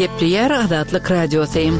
Gepleyer Adatlyk Radiosyň.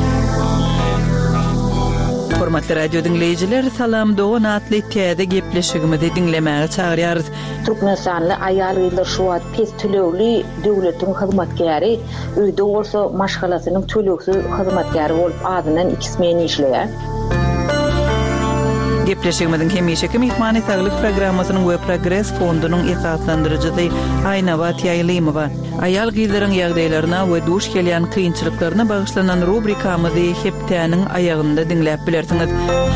Hormatly radio dinleyijiler, salam Doğan atly täze gepleşigimizi dinlemäge çagyrýarys. Türkmenistanly aýal ýyllar şu wagt pes tölegli döwletiň hyzmatkäri, öýde bolsa maşgalasynyň töleksiz hyzmatkäri bolup adynan 2 men işleýär. Gepleşigimiziň hemişeki mehmany saglyk programmasynyň we Progress fondunyň esaslandyrjysy Aýnabat Ýaýlymowa aýal gyzlaryň ýagdaýlaryna we duş gelýän kynçylyklaryna bagyşlanan rubrikamyzy heptäniň aýagynda dinläp bilersiňiz.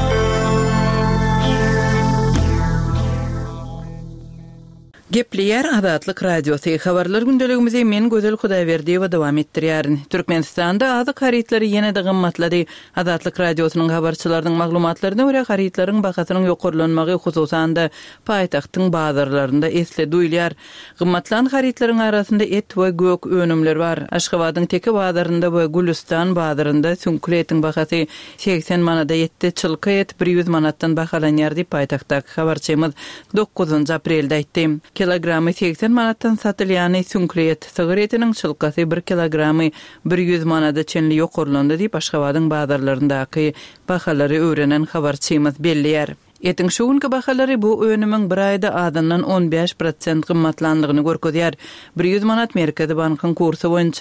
Gepleyer Adatlyk Radiosyň habarlar gündeligimizi men Gözel Hudaýberdiýewa dowam etdirýärin. Türkmenistanda azyk harytlary ýene-de gymmatlady. Adatlyk Radiosynyň habarçylarynyň maglumatlaryna görä harytlaryň bahasynyň ýokurlanmagy hususan da paýtagtyň bazarlarynda esle duýulýar. Gymmatlan harytlaryň arasynda et we gök önümler bar. Aşgabatyň teki bazarynda we Gülistan bazarynda sünkül etiň bahasy 80 manada ýetdi, çylky et 100 manatdan bahalanýar diýip paýtagtda habarçymyz 9 aprelde aýtdy. Kilogramı 80 manatdan satylýany sünkül et, sygyr etiniň çylkasy 1 kilogramy 100 manada çenli ýokurlandy diýip Aşgabatyň bazarlaryndaky bahalary öwrenen habarçymyz bellýär. Etin şu günkü bahalary bu önümiň bir aýda adından 15% gymmatlandygyny görkezýär. 100 manat Merkezi Bankyň kursy boýunça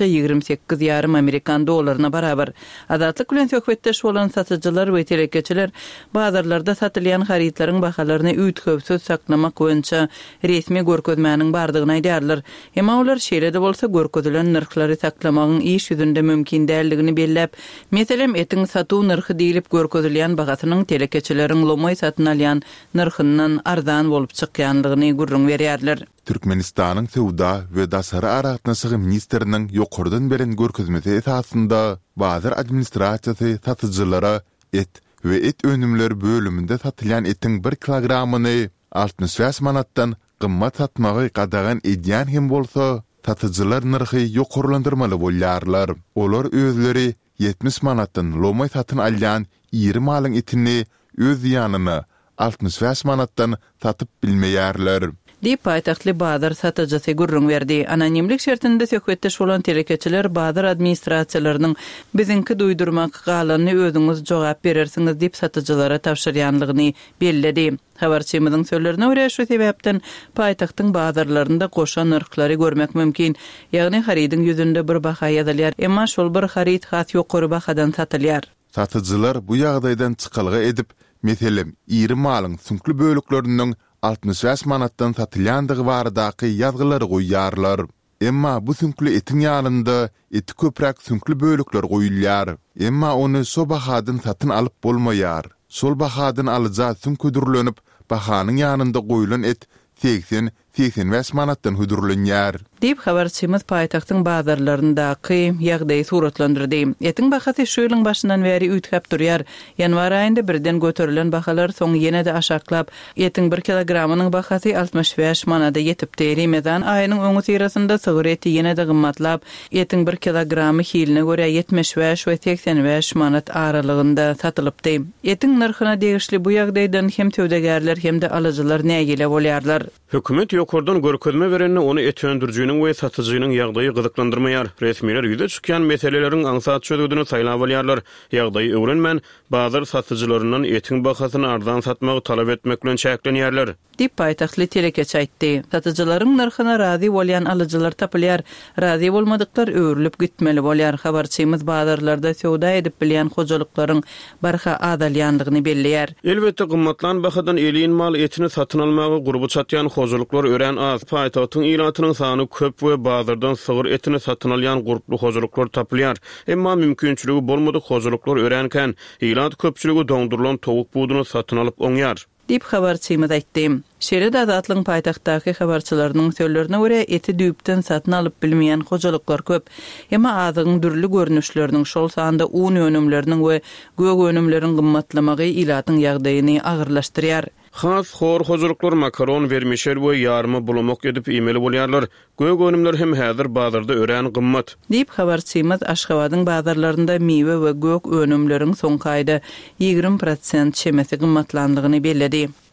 28,5 Amerikan dollaryna barabar. Adatlyk bilen söhbetdeş bolan satyjylar we telekeçiler bazarlarda satylýan harytlaryň bahalaryny üýtgöpsiz saklamak boýunça resmi görkezmäniň bardygyny aýdýarlar. Emma olar şeýle-de bolsa görkezilen narhlary saklamagyň iş ýüzünde mümkin däldigini belläp, meselem etin satuw narhy diýilip görkezilýän bahasynyň telekeçileriň lomoy satyn alýan narhyndan arzan bolup çykýandygyny gurrun berýärler. Türkmenistanyň Sowda we Dasary Aratnaşygy ministriniň ýokurdan beren görkezmesi esasında bazar administrasiýasy satyjylara et we et önümleri bölüminde satylýan etiň 1 kilogramyny 65 manatdan gymmat satmagy gadagan edýän hem bolsa satyjylar narhy ýokurlandyrmaly bolýarlar. Olar özleri 70 manatdan lomoy satyn alýan 20 malyň etini öz ýanyna 65 manatdan satyp bilmeýärler. Diýip paýtaktly bazar satyjysy gurrun berdi. Anonimlik şertinde söhbetdeş bolan telekeçiler bazar administrasiýalarynyň bizinki duýdurmak galanyny özüňiz jogap berersiňiz diýip satyjylara tapşyrýanlygyny belledi. Habarçymyzyň sözlerine görä şu sebäpden paýtagtyň bazarlarynda goşan narhlary görmek mümkin. Ýagny harydyň ýüzünde bir baha ýazylýar, emma şol bir haryt has ýokary bahadan satylýar. Satyjylar bu ýagdaýdan çykalga edip, meselem 20 malyň sünkli bölüklerinden 65 manatdan satylýandygy baradaky ýazgylary goýýarlar. Emma bu sünkli etin ýanynda eti köprek sünkli bölükler goýulýar. Emma onu so bahadan satyn alyp bolmaýar. Sol bahadan alyja sünködürlenip bahanyň ýanynda goýulan et 80-85 manatdan hüdürlenýär. Diýip habarçymyz paýtagtyň bazarlaryndaky ýagdaýy suratlandyrdy. Etiň bahasy şu ýylyň başyndan beri üýtgäp durýar. Ýanwar aýynda birden göterilen bahalar soň ýene-de aşaklap, etiň 1 kilogramynyň bahasy 65 manada ýetipdi. Remezan aýynyň öňü sirasynda sygyr eti ýene-de gymmatlap, etiň 1 kilogramy hiline görä 75 we 85 manat aralygynda satylypdy. Etiň narhyna degişli bu ýagdaýdan hem töwdegärler hem de alyjylar nägile bolýarlar. Hökümet ýokurdan görkezme berenni onu et öndürjüniň we satyjynyň ýagdaýy gyzyklandyrmaýar. Resmiler ýüze çykýan meseleleriň aňsat çözüldüni saýlap alýarlar. Ýagdaýy öwrenmän bazar satyjylarynyň etiň bahasyny arzan satmagy talap etmek bilen çäklenýärler. Diýip paýtaktly telekeç aýtdy. Satyjylaryň narhyna razy bolýan alyjylar tapylýar. Razy bolmadyklar öwrülip gitmeli bolýar. Habarçymyz bazarlarda sowda edip bilýän hojalyklaryň barha adalýandygyny bellýär. Elbetde gymmatlan bahadan elin mal etini satyn almagy gurby çatýan hojuluklar ören az. Paýtagtyň ilatynyň sany köp we bazardan sygyr etini satyn alýan guruply hojuluklar tapylýar. Emma mümkinçiligi bolmadyk hojuluklar örenken ilat köpçüligi doňdurulan towuk buduny satyn alyp oňýar. Diýip habarçymyz aýtdy. Şeýle-de Adatlyň paýtagtdaky habarçylarynyň sözlerine görä eti düýpden satyn alyp bilmeýän hojalyklar köp. Emma azygyň dürli görnüşleriniň şol sanda un önümleriniň we gök önümleriň gymmatlamagy ilatyň ýagdaýyny agyrlaşdyrýar. Has hor hojuluklar makaron vermişer we ýarmy bulamak edip emeli bolýarlar. Gök önümler hem häzir bazarda ören gymmat. Diýip habarçymyz Aşgabatyň bazarlarynda mewe we gök önümleriň soňky aýda 20% çemesi gymmatlandygyny belledi.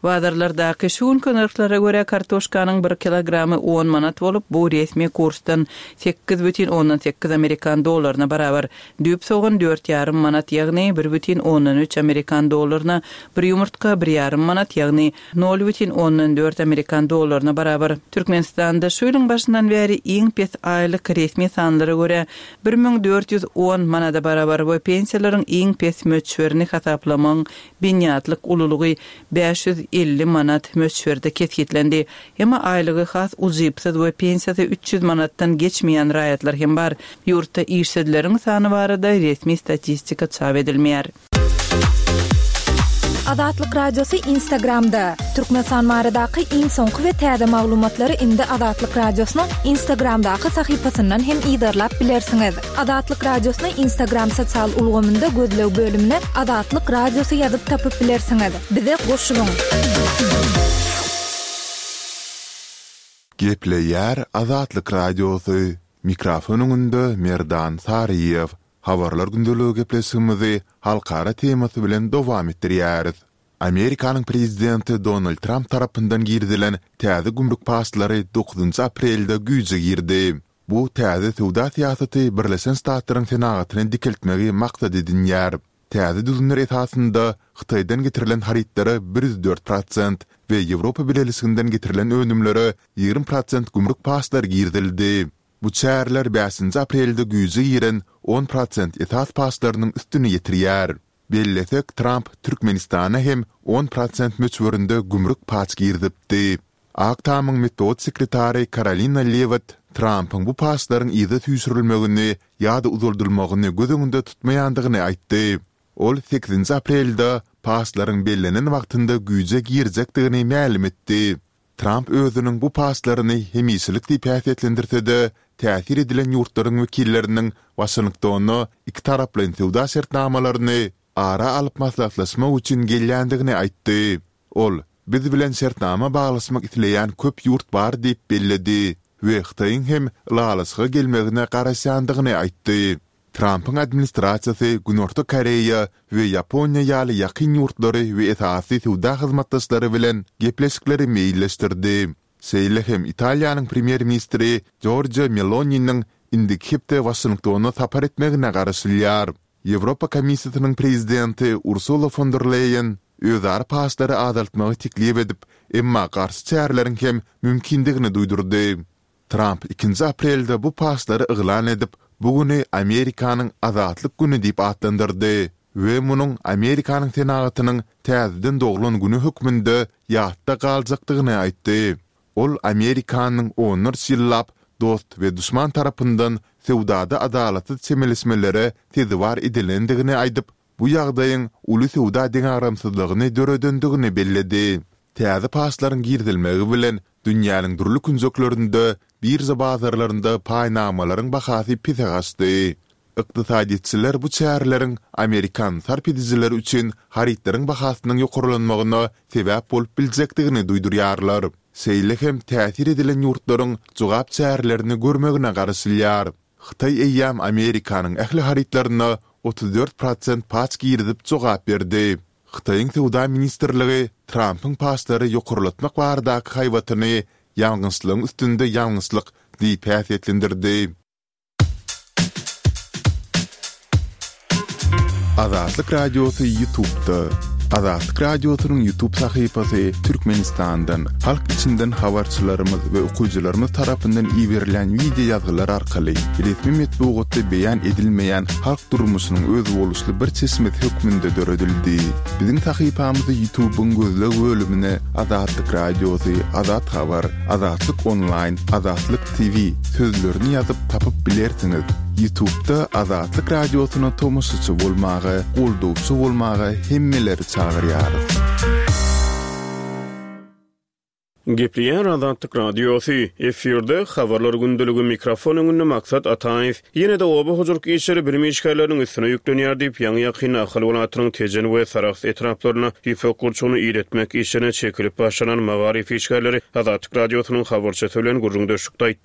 Bazarlardaki şuun narxlara göre kartoşkanın 1 kilogramı 10 manat bolup, bu resmi kursdan 8,8 Amerikan dolarına barabar. Düp soğun 4,5 manat, ýagny 1,3 Amerikan dolarına, bir yumurtka 1,5 manat, ýagny 0,4 Amerikan dolarına barabar. Türkmenistanda şu ýylyň başyndan beri iň pes aýlyk resmi sanlara göre 1410 manada barabar we pensiýalaryň iň pes möçberini hasaplamaň binýatlyk ululugy 550 manat möçberde ketgitlendi. Emma aýlygy has uzypsyd we pensiýasy 300 manatdan geçmeýän raýatlar hem bar. Ýurtda işsizleriň sany barada resmi statistika çap edilmeýär. Adatlyk radiosu Instagramda. Türkmenistan maradaky iň soňky we täze maglumatlary indi Adatlyk radiosynyň Instagramdaky sahypasyndan hem ýydarlap bilersiňiz. Adatlyk radiosyny Instagram sosial ulgamynda gözlew bölümine Adatlyk radiosu ýazyp tapyp bilersiňiz. Bize goşulyň. Gepleýär Adatlyk radiosu. Mikrofonuňda Merdan Sariýew. Habarlar gündöligi gepleşigimizi halkara temasy bilen dowam etdirýäris. Amerikanyň prezidenti Donald Trump tarapyndan girdilen täze gümrük passlary 9 aprelde güýje girdi. Bu täze sowda siýasaty Birleşen Ştatlaryň Senatyny dikiltmegi maksat edilýär. Täze düzümler esasynda Hytaýdan getirilen haritlara 104% we Ýewropa Birleşiginden getirilen önümlere 20% gümrük passlar girdildi. Bu çärler 5 aprelde güýje giren 10% esas passlarynyň üstüne ýetirýär. Bellesek Trump Türkmenistana hem 10% möçberinde gümrük pas girdipdi. Aktamyň metod sekretary Karolina Levitt Trump'ın bu passlaryň ýa-da tüýsürilmegini ýa-da uzuldurmagyny gözüňde tutmaýandygyny aýtdy. Ol 8 aprelde passlaryň bellenen wagtynda güýje girjekdigini ma'lum etdi. Trump özüniň bu passlaryny hemislik diýip täsirlendirdi. Täsir edilen ýurtlaryň wekilleriniň Washingtonna iki taraply sowda şertnamalaryny ara alyp maslahatlaşmak üçin gelýändigini aýtdy. Ol, biz bilen şertnama baglasmak isleýän köp ýurt bar diýip belledi we Hytaýyň hem lalasga gelmegine garaşandygyny aýtdy. Trump'ın administrasiýasy Günorta Koreýa we Ýaponiýa ýaly ýakyn ýurtlary we esasy sowda hyzmatdaşlary bilen gepleşikleri meýilleşdirdi. Seýle hem Italiýanyň premier ministri Giorgia Meloni'niň indi kepde Washingtona tapar etmegine garaşylýar. Ýewropa Komissiýasynyň prezidenti Ursula von der Leyen özar passlary azaltmagy teklip edip, emma garşy çäreleriň hem mümkindigini duýdurdy. Trump 2 aprelde bu passlary yglan edip, bugüni Amerikanyň azatlyk güni diýip adlandyrdy we munyň Amerikanyň senatynyň täzeden doglan güni hökmünde ýatda galjakdygyny aýtdy. Ol Amerikanyň onur ýyllap dost we düşman tarapyndan sowdada adalatly çemelesmelere tezwar edilendigini aýdyp, bu ýagdaýyň uly sowda deňaramsyzlygyny döredendigini belledi. Täze passlaryň girdilmegi bilen dünýäniň durly künjeklerinde birja bazarlarynda paýnamalaryň bahasy pise gaçdy. Iqtisadçylar bu çäreleriň Amerikan sarpedijileri üçin haritlaryň bahasynyň ýokurlanmagyna sebäp bolup biljekdigini duýdurýarlar. Seýle hem täsir edilen ýurtlaryň jogap çärelerini görmegine garaşylýar. Hytaý eýýam Amerikanyň ähli haritlaryna 34% pas girdip jogap berdi. Hytaýyň sowda ministrligi Trump'ın passlary ýokurlatmak baradaky haýwatyny ýalňyslygyň üstünde ýalňyslyk diýip täsirlendirdi. Adatlyk radiosu YouTube'da. Adatlyk radiosynyň YouTube sahypasy Türkmenistandan, halk içinden habarçylarymyz we okuyjylarymyz tarapyndan ýiberilen video ýazgylar arkaly resmi metbuatda beýan edilmeýän halk durmuşynyň öz boluşly bir çeşmet hökmünde döredildi. Biziň sahypamyzda YouTube'un gözle bölümine Adatlyk radiosu, Adat habar, Adatlyk online, Adatlyk TV sözlerini ýazyp tapyp bilersiňiz. YouTube'da Adatlyk radiosyna tomoşaçy bolmagy, goldowçy bolmagy hemmeleri çağırýar. Gepleýär Adatlyk radiosu. Efirde habarlar gündeligi mikrofonuny maksat Ataýew ýene-de oba huzurky işleri bir meşgalleriň üstüne ýüklenýär diýip ýa-ni ýakyn ahly welatynyň tejen we Sarax etraplaryna ýypykurçuny iletmek işine çekilip başlanan magarif işgalleri Adatlyk radiosynyň habarçysy bilen gurrundaşykda aýtdy.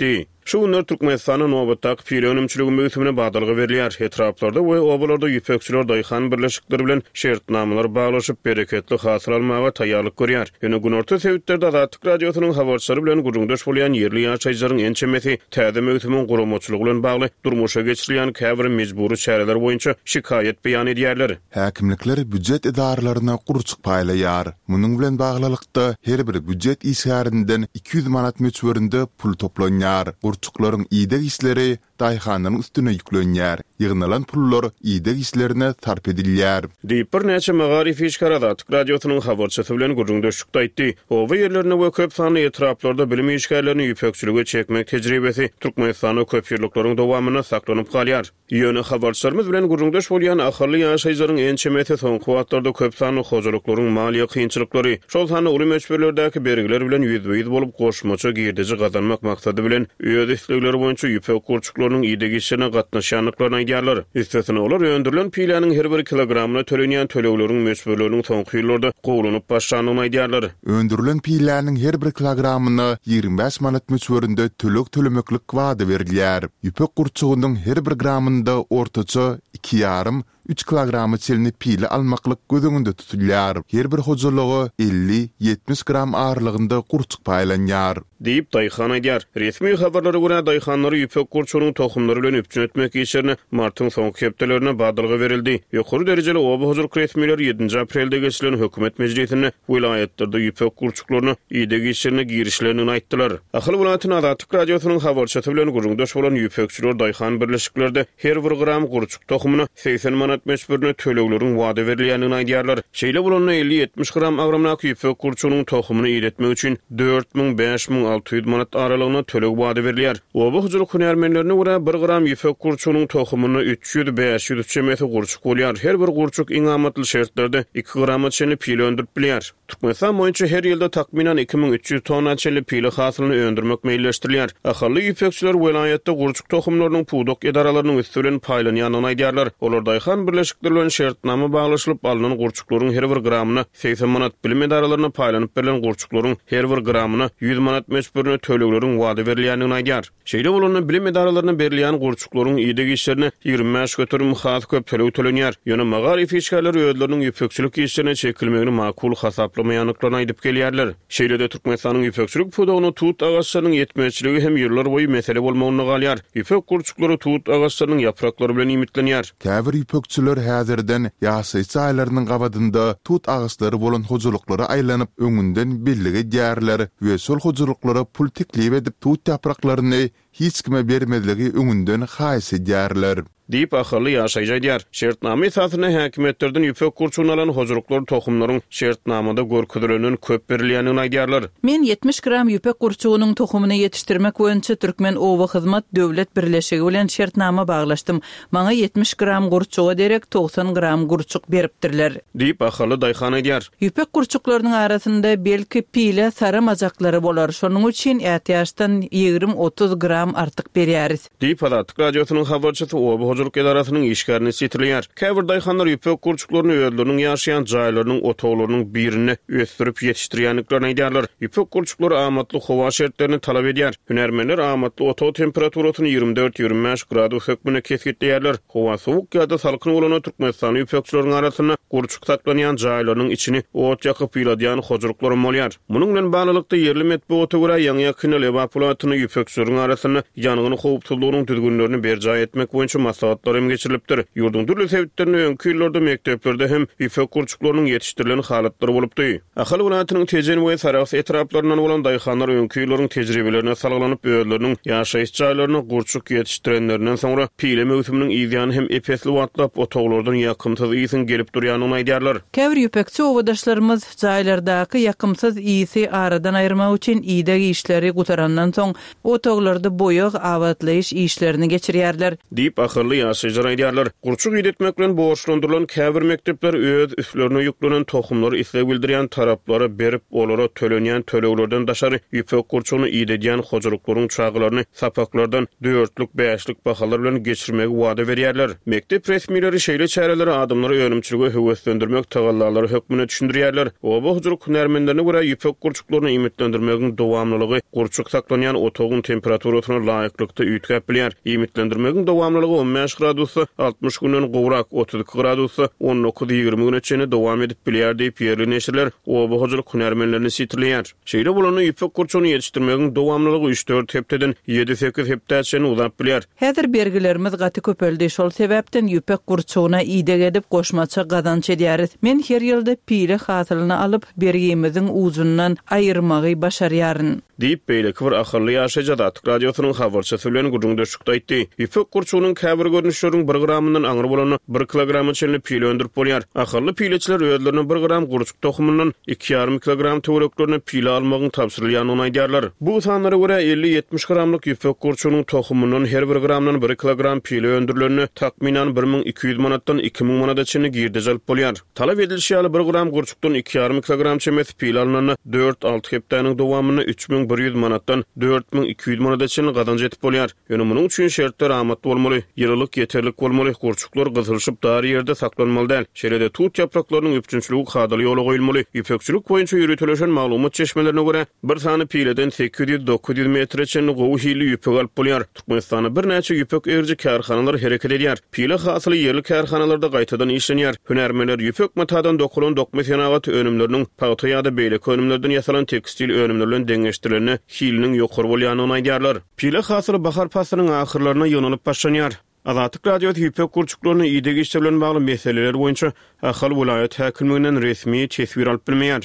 Şu günler Türkmenistan'ın nobatdak pile önümçülüğü möhümüne bağdalığı verilýär. Etraplarda we obalarda ýüpekçiler daýhan birleşikleri bilen şertnamalar baglaşyp bereketli hasıl almaga taýýarlyk görýär. Ýöne günorta sebäplerde Azatlyk radiosynyň habarçylary bilen guruldaş bolýan yerli ýaşaýjylaryň ençemeti täze möhümüň gurulmaçylygy bilen bagly durmuşa geçirilýän käbir mejburi çäreler boýunça şikayet beýan edýärler. Häkimlikler büdjet idaralaryna gurçuk paýlaýar. Munyň bilen baglylykda her bir büdjet işgärininden 200 manat möçberinde pul toplanýar. Gurçuklaryň ýydak işleri daýhanyň üstüne ýüklenýär. Ýygnalan pullar ýydak işlerine sarp edilýär. Diýip bir näçe magarif işgär Azatlyk radiosynyň habarçysy bilen guruldaşykda aýtdy. Oba ýerlerine we köp sanly etraplarda bilim işgärlerini ýüpekçilige çekmek tejribesi Türkmenistanyň köp ýerlikleriň dowamyna saklanyp galýar. Ýöne habarçylarymyz bilen guruldaş bolýan ahyrly ýaşaýjylaryň ençemeti soňky wagtlarda köp sanly hojalyklaryň maliýe kynçylyklary, şol sany uly meçberlerdäki bergiler bilen ýüzbeýiz bolup goşmaça girdici gazanmak maksady bilen öýde islegleri boýunça ýüpek gurçuklarynyň ýydak işine gatnaşanlyklaryny aýdýarlar. Istisna olar öndürilen pilenin her bir kilogramyna tölenýän tölegleriň meçberleriniň soňky ýyllarda gowlunyp başlanyny aýdýarlar. Öndürilen pilenin her bir kilogramyna 25 manat möçberinde tölek tölemeklik wada berilýär. Ýüpek gurçugynyň her bir gramynda ortaça 2,5-3 kilogramy çelini pile almaklyk gözüňünde tutulýar. Her bir hojalygy 50-70 gram ağırlygynda gurçuk paýlanýar. Diýip daýhan aýdýar. Resmi habarlara görä daýhanlary ýüpek gurçugynyň tohumlary bilen üpçün etmek işlerine martyň soňky hepdelerine badyrygy berildi. Ýokary derejeli oba hojuluk resmileri 7 aprelde geçilen hökümet mejlisinde vilayatlerde ýüpek gurçuklaryny ýydak işlerine girişlerini aýtdylar. Ahly welaýatyň Azatlyk radiosynyň habarçysy bilen guruldaş bolan ýüpekçiler daýhan birleşiklerinde her bir gram gurçuk tohumuna 80 manat meçberine tölegleriň wada berilýänini aýdýarlar. Şeýle bolany 50-70 gram agramnak ýüpek gurçugynyň tohumyny ýetmek üçin 4000-5600 manat aralygyna töleg wada berilýär. Oba hojuluk hünärmenlerine görä 1 gram ýüpek gurçugynyň tohumyny 300-500 çemeti gurçuk bolýar. Her bir gurçuk iň amatly şertlerde 2 grama çenli pile öndürip bilýär. Türkmenistan boýunça her ýylda takminan 2300 tonna çenli pile hasylyny öndürmek meýilleşdirilýär. Ahyrly ýüpekçiler welaýatda gurçuk tohumlarynyň pudak edaralarynyň üstünden paýlanýanyny aýdýarlar. Olar daýhan birleşikleri bilen şertnama baglaşylyp alynan gurçuklaryň her bir gramyna 80 manat bilim edaralaryna paýlanyp berilen gurçuklaryň her bir gramyna 100 manat meçberine tölegleriň wada berilýänini aýdýar. Şeýle bolany bilim edaralaryna berilýän gurçuklaryň ýydak işlerine 25 götürüm has köp töleg tölenýär. Ýöne magarif işgärleri öýdleriniň ýüpekçilik işlerine çekilmegini makul hasaplamaýanlyklaryny aýdyp gelýärler. Şeýle de Türkmenistanyň ýüpekçilik pudagyny tut agaçlarynyň ýetmezçiligi hem ýyllar boýy mesele bolmagyny galýar. Ýüpek gurçuklary tut agaçlarynyň yapraklary bilen imitlenýär. Käbir ýüpekçiler häzirden ýaşaýjy aýlarynyň gabadyny tut agaçlary bolan hojalyklary aýlanyp öňünden belligi dýärler we şol hojalyklary pul teklip edip tut yapraklaryny hiç kime bermediligi öňünden haýsy dýärler. Diýip ahyrly ýaşaýjylar. Şertnama esasyna häkimetlerden ýüpek gurçugyny alan hojuluklar tohumlaryň şertnamada görkezilenden köp berilýänini aýdýarlar. Men 70 gram ýüpek gurçugynyň tohumyny ýetişdirmek boýunça Türkmen Owa Hyzmat Döwlet Birleşigi bilen şertnama baglaşdym. Maňa 70 gram gurçugy derek 90 gram gurçuk beripdirler. Diýip ahyrly daýhan aýdýar. Ýüpek gurçuklarynyň arasynda belki pile sara majaklary bolar. Şonuň üçin ätýaşdan 20-30 gram artyk berýäris. Diýip Azatlyk radiosynyň habarçysy Oba hojuluk edarasının işgärini sitirleýär. Käbir daýhanlar ýüpek gurçuklaryny öýdleriniň ýaşaýan jaýlarynyň otoglarynyň birini ösdürip ýetişdirýänliklaryny aýdýarlar. Ýüpek gurçuklary amatly howa şertlerini talap edýär. Hünärmenler amatly otog temperaturasyny 24-25 gradu hökmüne kesgitleýärler. Howa sowuk ýa-da salkyn bolany Türkmenistan ýüpekçileriniň arasyna gurçuk saklanýan jaýlarynyň içini ot ýakyp ýyladýan hojuluklary bolýar. Munyň bilen baglykda ýerli medeniýete görä ýa-ňa kinel evaporasyny ýüpekçileriniň arasynda ýanygyny howpsuzlygynyň düzgünlerini berja etmek boýunça maslahatlar geçirilipdir. Ýurdun türlü sebäplerine öňkü ýylllarda mekteplerde hem ýüpek gurçuklarynyň ýetişdirilen halatlary bolupdy. Ahly welaýatynyň Tejen we Sarax etraplarynyň bolan daýhanlar öňkü ýyllaryň tejribelerine salaglanyp öýdleriniň ýaşaýyş jaýlaryna gurçuk ýetişdirenlerinden soňra pile möhüminiň ýygyny hem epesli watlap otoglardan ýakymsyz iýsin gelip durýanyny aýdýarlar. Käbir ýüpekçi owadaşlarymyz jaýlardaky ýakymsyz iýsi aradan aýyrmak üçin ýydak işleri gutarandan soň otoglarda boýag awatlaýyş işlerini geçirýärler. Diýip ahyrly ýaşaýjylar aýdýarlar. Gurçuk ýetmek bilen borçlandyrylan käbir mekdepler öz üstlerine ýüklenen tohumlary isleg bildirýän taraplary berip olara tölenýän töleglerden daşary ýüpek gurçugyny ýedýän hojalyklaryň çağlaryny sapaklardan 4'lük 5'lik bahalar bilen geçirmegi wada berýärler. Mektep resmileri şeýle çäreleri adamlary öňümçiligi höweslendirmek tagallary hökmüne düşündirýärler. Oba hojuluk hünärmenlerine görä ýüpek gurçuklaryny imitlendirmegiň dowamlylygy gurçuk saklanýan otogyň temperaturasy hakyny laýyklykda üýtgäp bilýär. Imitlendirmegiň dowamlylygy 15 gradusy, 60 günden gowrak 32 gradusy, 19-20 güneçe dowam edip bilýär diýip ýerli neşirler oba hojalyk hünärmenlerini sitirleýär. Şeýle bolany ipek kurçuny ýetişdirmegiň dowamlylygy 3-4 hepdeden 7-8 hepdäçe uzap bilýär. Häzir bergilerimiz gaty köpeldi, şol sebäpden ipek kurçugyna ýydyk edip goşmaça gazanç edýäris. Men her ýylda pile hasylyny alyp bergimiziň uzundan aýyrmagy başarýaryn. Diýip beýleki bir ahyrly ýaşaja Adatlyk radiosynyň habarçysy bilen gurulmuşykda aýtdy. İpek kurçugynyň käbir görnüşleriň 1 gramyndan aňyr bolany 1 kilogramy çenli pile öndürip bolýar. Ahyrly pileçiler özlerine 1 gram gurçuk tohumyndan 2,5 kilogram töwereklerine pile almagyny tapşyrylýanyny aýdýarlar. Bu sanlara görä 50-70 gramlyk ipek kurçugynyň tohumyndan her 1 gramdan 1 kilogram pile öndürilerini takminan 1200 manatdan 2000 manatgacha girdi jalp bolýar. Talap edilýär 1 gram gurçukdan 2,5 kilogram çemes pile alnany 4-6 hepdäniň dowamyny 3100 manatdan 4200 manatgacha gazanç etip bolýar. Ýöne munyň üçin şertler amatly bolmaly, ýylylyk ýeterlik bolmaly, gurçuklar gyzylşyp dar ýerde saklanmaly däl. Şeýle tut ýapraklarynyň üpçünçiligi hadaly ýola goýulmaly. İpekçilik boýunça ýürütilen maglumat çeşmelerine görä bir sany pileden 800-900 metreçe gowy hili ýüpek alyp bolýar. Türkmenistana bir näçe ýüpek erji karhanalar hereket edýär. Pile hasyly ýerli karhanalarda gaýtadan işlenýär. Hünärmenler ýüpek matadan dokulan dokma senagat önümleriniň paýta ýa-da beýleki önümlerden ýasalan tekstil önümlerden deňeşdirileni hiliniň ýokary bolýanyny aýdýarlar. Pile hasyly bahar pasynyň ahyrlaryna ýönelik başlanýar. Adatlyk radioda ýüpek kurçuklaryny ýydyk işe bilen bagly meseleler boýunça ahal vilayet häkimliginden resmi tesbir alyp bilmeýär.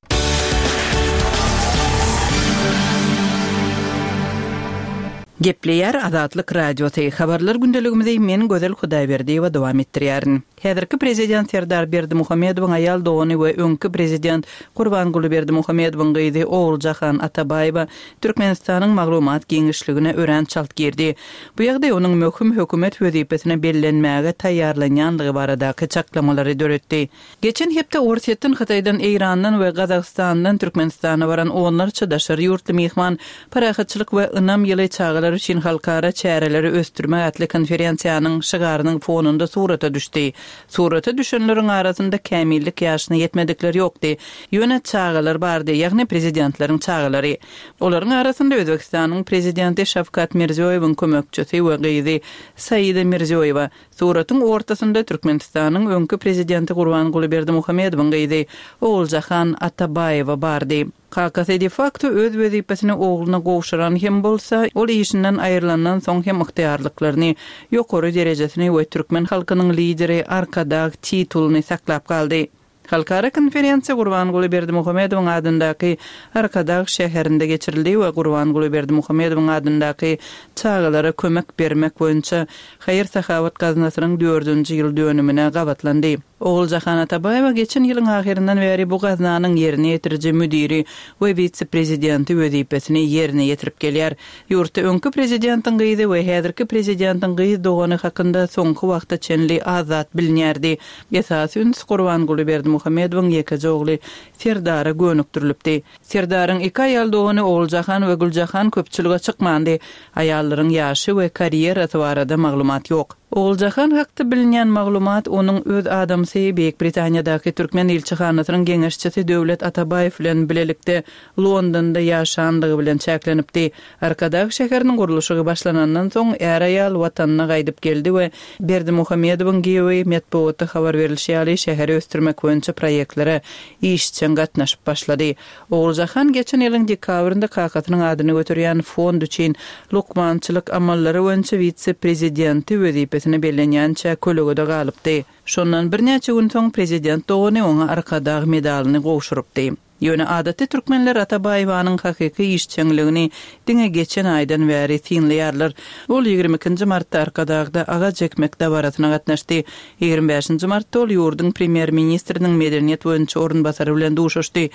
Gepleýär Adatlyk radioda habarlar gündeligimizde men Gözel Hudaýberdiýewa dowam etdirýärin. Häzirki prezident Serdar Berdimuhamedowyň aýal dogany we öňkü prezident Gurbanguly Berdimuhamedowyň gyzy Oguljahan Atabaýewa Türkmenistanyň maglumat giňişligine ören çalt girdi. Bu ýagdaý onuň möhüm hökümet wezipesine bellenmäge taýýarlanýanlygy baradaky çaklamalary döretdi. Geçen hepde Orsetden, Hytaýdan, Eýrandan we Gazagstandan Türkmenistana baran onlarça daşary ýurtly mehman parahatçylyk we ynam ýyly çağlar üçin halkara çäreleri östürme atly konferensiýanyň şygarynyň fonunda surata düşdi. Surata düşenleriň arasynda kämillik ýaşyna ýetmedikleri ýokdy. Ýöne çağlar bardy, ýagny prezidentleriň çağlary. Olaryň arasynda Özbekistanyň prezidenti Şavkat Mirziýoýewiň kömekçisi we gyzy Saida Mirziýoýewa. Suratyň ortasynda Türkmenistanyň öňkü prezidenti Gurbanguly Berdimuhamedowyň gyzy Oguljahan Atabaýewa bardy. Kakasy de facto öz wezipesini ogluna gowşuran hem bolsa, ol işinden aýrylandan soň hem yktyýarlyklaryny ýokary derejesine we türkmen halkynyň lideri arkadag tituluny saklap galdy. Halkara konferensiýa Gurbanguly Berdimuhamedowyň adyndaky Arkadag şäherinde geçirildi we Gurbanguly Berdimuhamedowyň adyndaky çağlara kömek bermek boýunça Haýyr Sahawat gaznasynyň 4-nji ýyl dönümine gawatlandy. Oguljahan Atabaýewa geçen ýylyň ahyryndan beri bu gaznanyň ýerine ýetiriji müdiri we vitse-prezidenti wezipesini ýerine ýetirip gelýär. Ýurtda öňkü prezidentiň gyzy we häzirki prezidentiň gyzy dogany hakynda soňky wagtda çenli azat bilinýärdi. Esasyn Gurbanguly Berdimuhamedowyň ýekiji ogly Serdara gönükdirilipdi. Serdaryň 2 aýal dogany Oguljahan we Güljahan köpçülige çykmandy. Aýallaryň ýaşy we karyerasy barada maglumat ýok. Oguljahan hakda bilinýän maglumat onuň öz adamsy Beýik Britaniýadaky Türkmen elçihanasynyň geňeşçisi Döwlet Atabaýew bilen bilelikde Londonda ýaşandygy bilen çäklenipdi. Arkadag şäheriniň gurulşy başlanandan soň äraýal watanyna gaýdyp geldi we Berdimuhamedowyň giýewi medeniýeti habar berilýär şäheri östürmek boýunça proýektlere işçi gatnaşyp başlady. Oguljahan geçen ýylyň dekabrynda kakatynyň adyny götürýän fond üçin lukmançylyk amallary boýunça vitse-prezidenti wezipesini bellenýänçä kölege galypdy. Şondan bir näçe gün soň prezident dogany oňa Arkadag medalyny gowşurypdy. Ýöne adatda türkmenler Atabaýewanyň hakyky işçiligini diňe geçen aýdan bäri tinleýärler. Ol 22-nji martda Arkadagda aga jekmekde baratyna gatnaşdy. 25-nji martda ol ýurduň premier ministriniň medeniýet boýunça orunbasary bilen duşuşdy.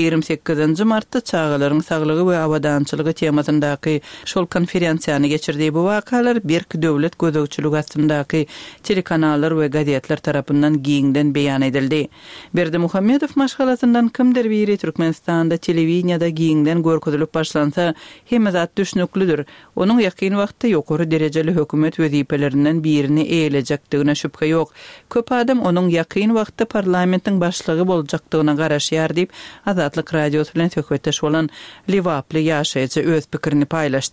28-nji martda çağalaryň saglygy we awadançylygy temasyndaky şol konferensiýany geçirdi. Bu wakalar berk döwlet gözegçiligi astyndaky telekanallar we gazetler tarapyndan giňden beýan edildi. Berdimuhamedow maşgalatyndan kimdir biri Türkmenistanda telewiziýada giňden görkezilip başlansa hem zat düşnüklüdür. Onuň ýakyn wagtda ýokary derejeli hökümet wezipelerinden birini eýlejekdigine şüphe ýok. Köp adam onuň ýakyn wagtda parlamentiň başlygy boljakdygyna garaşýar diýip Adatlyk radiosu bilen söhbetdeş bolan Liwaply ýaşaýjy öz pikirini paýlaşdy.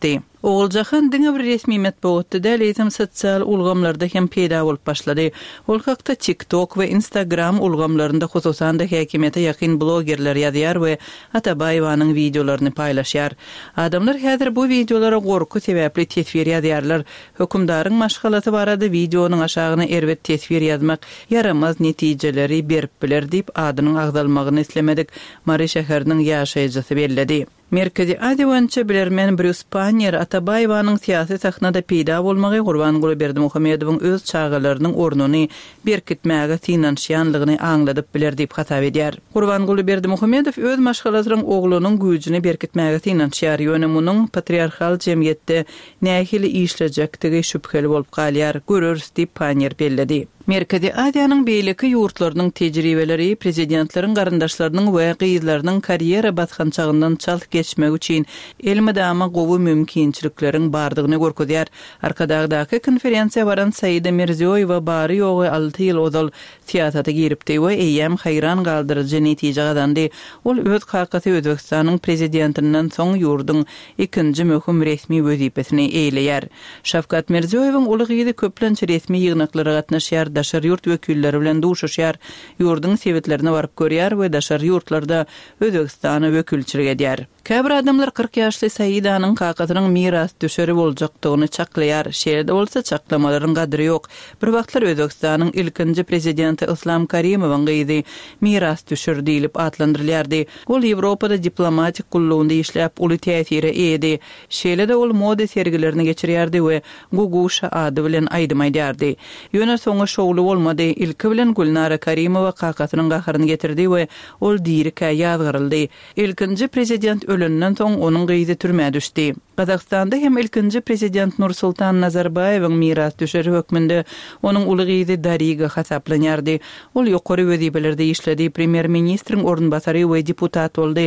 Oğuljahan diňe bir resmi matbuatda däl sosial ulgamlarda hem peýda bolup başlady. Ol hakda TikTok we Instagram ulgamlarynda hususan da häkimete ýakyn blogerler ýazýar we Atabaýewanyň videolaryny paýlaşýar. Adamlar häzir bu videolara gorku sebäpli tesvir ýazýarlar. Hökümdaryň maşgalaty barada videonyň aşagyna erbet tesvir ýazmak yaramaz netijeleri berip biler diýip adynyň agdalmagyny islemedik. Mari şäheriniň ýaşaýjysy bellidi. Merkezi Adiwança bilermen Bruce Panyer Atabaýewanyň syýasy sahnada peýda bolmagy Gurbanguly Berdimuhammedowyň öz çağalarynyň ornuny berkitmäge finansiýanlygyny aňladyp biler diýip hasap edýär. Gurbanguly Berdimuhammedow öz maşgalatynyň oglunyň güýjüni berkitmäge finansiýar ýönemunyň patriarhal jemgyýetde nähili işlejekdigi şüpheli bolup galýar. Görürs diýip Panyer bellidi. Merkezi Adiýanyň beýleki ýurtlarynyň tejribeleri prezidentleriň garyndaşlarynyň we gyýyzlarynyň karyera batkançagyndan çalyp geçmek üçin elmedama gowy mümkinçilikleriň bardygyny görkezýär. Arkadaky konferensiýa baran Saýda Mirziýowewa bary ýogy 6 ýyl ozal siýasata giripdi we eýem haýran galdyrjy netije gadandy. Ol öz hakykati Özbekistanyň prezidentinden soň ýurdun ikinji möhüm resmi wezipesini eýleýär. Şafkat Mirziýoweň uly gyýdy köplençe resmi ýygnaklara gatnaşýar. Daşar yurt wekilleri bilen duşuşýar, ýurdun sebetlerine barıp görýär we daşar ýurtlarda Özbekistana wekilçilik edýär. Käbir adamlar 40 ýaşly Saýidanyň kakatynyň miras düşeri boljakdygyny çaklaýar. Şeýle bolsa çaklamalaryň gadry ýok. Bir wagtlar Özbekistanyň ilkinji prezidenti Islom Karimowyň gyýdy miras düşür diýilip atlandyrylýardy. Ol Ýewropada diplomatik gullugynda işläp uly täsire edi. Şeýle de ol moda sergilerini geçirýärdi we Guguşa ady bilen aýdymaýardy. Ýöne soňa şowly bolmady. Ilki bilen Gulnara Karimowa kakatynyň gaharyny getirdi we ol diýerkä ýazgyryldy. Ilkinji prezident ölünden soň onuň gyýdy türmäge düşdi. Kazakstanda hem ilkinji prezident Nursultan Nazarbayewiň miras düşeri hökmünde onuň uly gyýdy Dariga hasaplanýardy. Ol ýokary wezipelerde işledi, premier ministriň ornbasary we deputat boldy.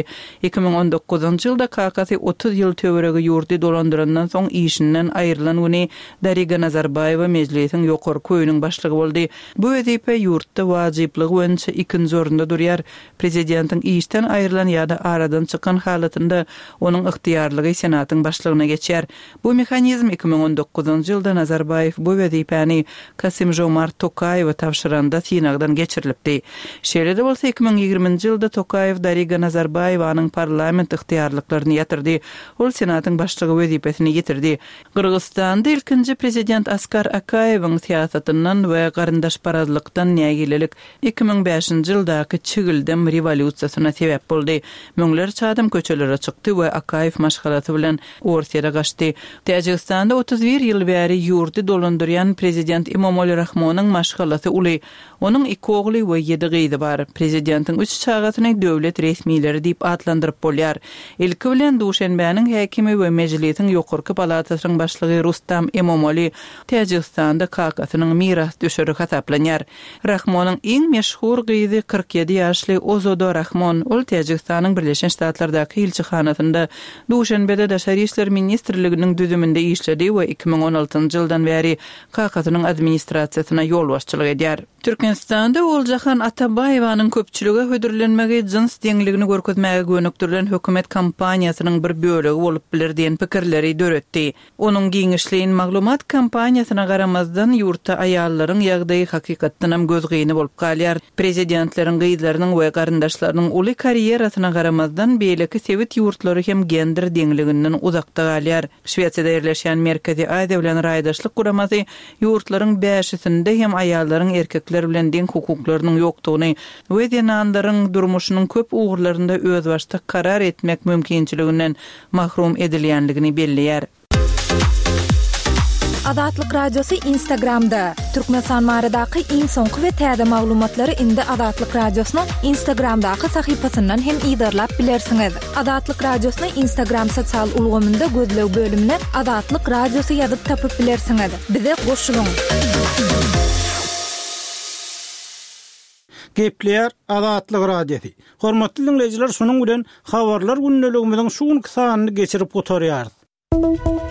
2019-njy ýylda kakasy 30 ýyl töweregi ýurdy dolandyrandan soň işinden aýrylan güni Dariga Nazarbayewa mejlisiň ýokary köýüniň başlygy boldy. Bu wezipe ýurtda wajyplygy boýunça ikinji orunda durýar. Prezidentiň işten aýrylan ýa-da aradan çykan halatynda onuň ygtyýarlygy senatyň başlygyna geçýär. Bu mexanizm 2019-njy ýylda Nazarbayew bu wezipeni Kasym-Jomart Tokayewa tapşyranda synagdan geçirilipdi. Şeýle de bolsa 2020-njy ýylda Tokayew Dariga Nazarbayewanyň parlament ygtyýarlyklaryny ýatyrdy. Ol senatyň başlygy wezipesini ýetirdi. Kyrgyzstanda ilkinji prezident Askar Akayewiň siýasatyndan we garyndaş parazlykdan nägilelik 2005-nji ýyldaky çygildem rewolýusiýasyna sebäp boldy. Müňler çadam köçelere çykdy we Akayew maşgalaty bilen ortaya gaçdy. Täjikistanda 31 ýyl bäri ýurdy dolandyrýan prezident Emomali Rahmonyň maşgalaty uly. Onuň 2 ogly we 7 gyzy bar. Prezidentiň 3 çagatyny döwlet resmiýetleri diýip atlandyryp bolýar. Ilki bilen Duşenbäniň häkimi we mejlisiň ýokarky palatasynyň başlygy Rustam Emomali Täjikistanda kakatynyň miras düşeri hasaplanýar. Rahmonyň iň meşhur gyzy 47 ýaşly Ozodo Rahmon ol Täjikistanyň Birleşen Ştatlardaky elçihanasynda Duşenbede Daşary işler ministrliginiň düzüminde işledi we 2016-njy ýyldan bäri kakatynyň administrasiýasyna ýol başçylyk edýär. Türkmenistanda Oljahan Atabaýewanyň köpçüligi hödürlenmegi jins deňligini görkezmäge gönükdirilen hökümet kampaniýasynyň bir bölegi bolup biler diýen pikirleri döretdi. Onuň giňişliň maglumat kampaniýasyna garamazdan ýurtda aýallaryň ýagdaýy hakykatdan hem göz gyny bolup galýar. Prezidentleriň gyýyzlarynyň we garyndaşlarynyň uly karyerasyna garamazdan beýleki sewit ýurtlary hem gender deňliginden uzakda galýar. Şweýçede ýerleşýän Merkezi Aýda bilen raýdaşlyk guramasy ýurtlaryň 5-sinde hem aýallaryň erkekler bilen deň hukuklarynyň ýokdugyny we denanlaryň durmuşynyň köp ugurlarynda öz başda karar etmek mümkinçiliginden mahrum edilýänligini belliýär. Azatlyk radiosu Instagramda. Türkmenistan maradaky iň soňky we täze maglumatlary indi Azatlyk radiosynyň Instagramdaky sahypasyndan hem ýydarlap bilersiňiz. Azatlyk radiosyny Instagram sosial ulgamynda gözlew bölümine Azatlyk radiosu ýazyp tapyp bilersiňiz. Bize goşulyň. Gepler Azatlyk radiosu. Hormatly dinleyijiler, şunuň bilen habarlar günneligimiziň şu sanyny geçirip oturýar.